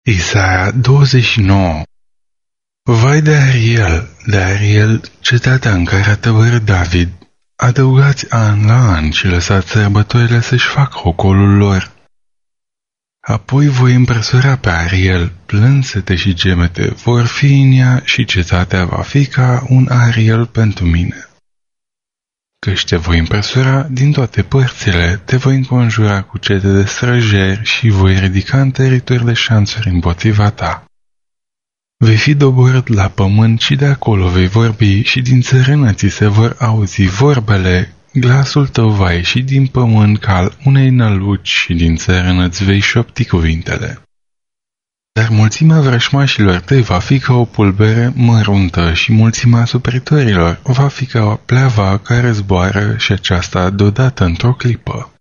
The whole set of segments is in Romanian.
Isaia 29. Vai de Ariel, cetatea în care a tăvărât David, adăugați an la an și lăsați sărbătorile să-și facă ocolul lor. Apoi voi împresura pe Ariel, plânsete și gemete vor fi în ea și cetatea va fi ca un Ariel pentru mine. Căci te voi împresura din toate părțile, te voi înconjura cu cete de străjeri și voi ridica întărituri de șanțuri împotriva ta. Vei fi doborât la pământ și de acolo vei vorbi și din țărână ți se vor auzi vorbele, glasul tău va ieși din pământ ca al unei năluci și din țărână îți vei șopti cuvintele. Dar mulțimea vrășmașilor tăi va fi ca o pulbere măruntă și mulțimea supritorilor va fi ca o pleava care zboară și aceasta deodată într-o clipă.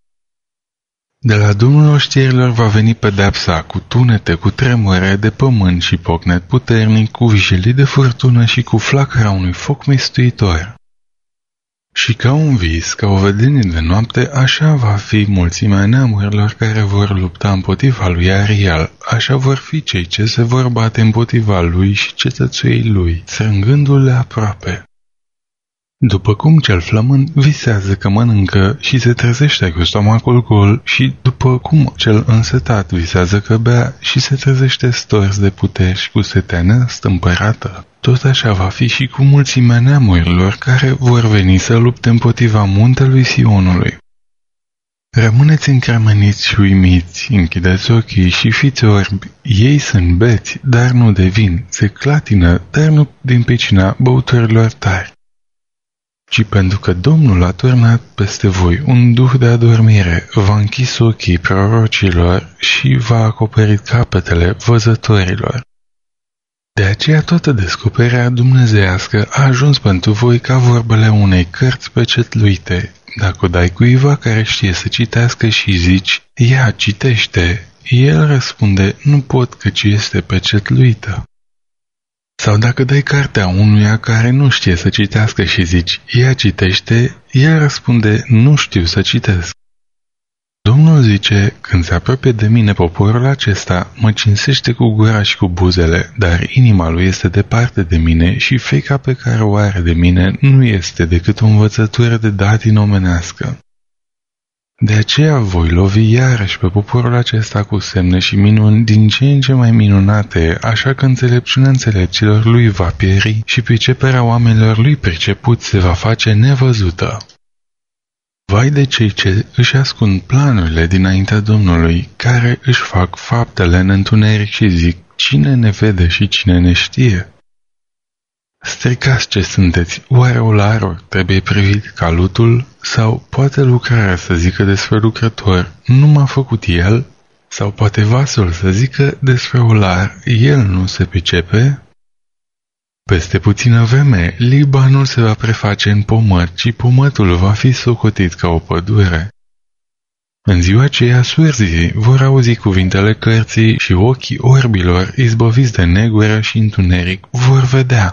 De la Domnul oștirilor va veni pedeapsa cu tunete, cu tremure de pământ și pocnet puternic, cu vijelii de furtună și cu flacăra unui foc mistuitor. Și ca un vis, ca o vedenie de noapte, așa va fi mulțimea neamurilor care vor lupta împotriva lui Ariel, așa vor fi cei ce se vor bate împotriva lui și cetățuii lui, strângându-le aproape. După cum cel flămând visează că mănâncă și se trezește cu stomacul gol și după cum cel însetat visează că bea și se trezește stors de puteri și cu setea nestâmpărată, tot așa va fi și cu mulțimea neamurilor care vor veni să lupte împotriva muntelui Sionului. Rămâneți încremeniți și uimiți, închideți ochii și fiți orbi, ei sunt beți, dar nu de vin, se clatină, dar nu din pricina băuturilor tari. Ci pentru că Domnul a turnat peste voi un duh de adormire, v-a închis ochii prorocilor și v-a acoperit capetele văzătorilor. De aceea toată descoperirea dumnezeiască a ajuns pentru voi ca vorbele unei cărți pecetluite. Dacă o dai cuiva care știe să citească și zici, ia, citește, el răspunde, nu pot căci este pecetluită. Sau dacă dai cartea unuia care nu știe să citească și zici, ia citește, el răspunde, nu știu să citesc. Domnul zice, când se apropie de mine poporul acesta, mă cinsește cu gura și cu buzele, dar inima lui este departe de mine și frica pe care o are de mine nu este decât o învățătură de datină omenească. De aceea voi lovi iarăși pe poporul acesta cu semne și minuni din ce în ce mai minunate, așa că înțelepciunea înțelepților lui va pieri și priceperea oamenilor lui pricepuți se va face nevăzută. Vai de cei ce își ascund planurile dinaintea Domnului, care își fac faptele în întuneric și zic, cine ne vede și cine ne știe? Stricați ce sunteți, oare olarul trebuie privit ca lutul? Sau poate lucrarea să zică despre lucrător, nu m-a făcut el? Sau poate vasul să zică despre olar, el nu se pricepe? Peste puțină vreme, Libanul se va preface în pomăt și pomătul va fi socotit ca o pădure. În ziua aceea surzii vor auzi cuvintele cărții și ochii orbilor izbăviți de negură și întuneric vor vedea.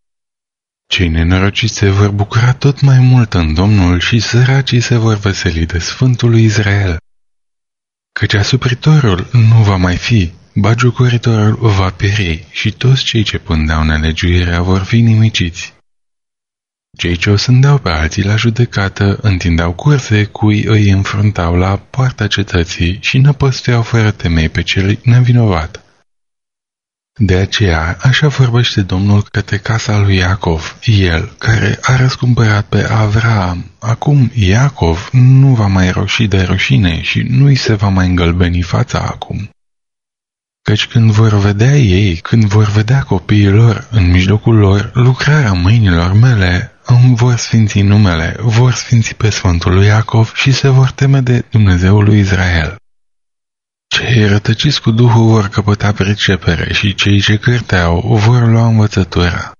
Cei nenorociți se vor bucura tot mai mult în Domnul și săracii se vor veseli de Sfântul lui Israel. Căci asupritorul nu va mai fi, bagiocoritorul va pieri și toți cei ce pândeau nelegiuirea vor fi nimiciți. Cei ce o sândeau pe alții la judecată întindeau curse cui îi înfruntau la poarta cetății și năpăstuiau fără temei pe cel nevinovat. De aceea, așa vorbește Domnul către casa lui Iacov, el, care a răscumpărat pe Avraam. Acum Iacov nu va mai roși de rușine și nu-i se va mai îngălbeni fața acum. Căci când vor vedea ei, când vor vedea copiii lor în mijlocul lor, lucrarea mâinilor mele, îmi vor sfinți numele, vor sfinți pe Sfântul lui Iacov și se vor teme de Dumnezeul lui Israel. Cei rătăciți cu Duhul vor căpăta pricepere și cei ce cârteau vor lua învățătura.